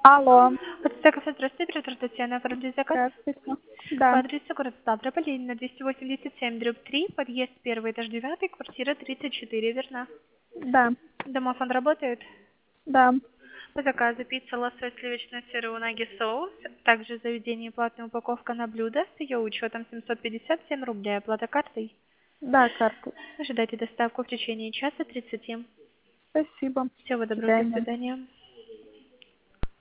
Алло, Подстека, здравствуйте, оператор Татьяна, оформили заказ здравствуйте. по Да, адресу город Ставрополь, Ленина, 287/3, подъезд 1, этаж 9, квартира 34, верно? да, Домофон работает? да. По заказу пицца, лосось, сливочный сыр и унаги соус, также в заведении платная упаковка на блюдо с ее учетом 757 рублей, оплата картой. Да, картой. Ожидайте доставку в течение часа 30. Спасибо. Всего До доброго, до свидания. свидания.